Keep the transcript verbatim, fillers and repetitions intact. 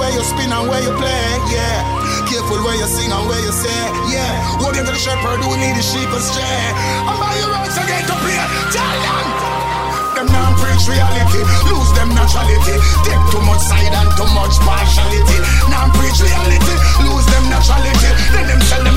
where you spin and where you play, yeah. Careful where you sing and where you say, yeah. Hold into the shepherd who lead the sheep astray. And by your words again to play, tell them. Them now preach reality, lose them naturality. Take too much side and too much partiality. Now preach reality, lose them naturality. Then them sell them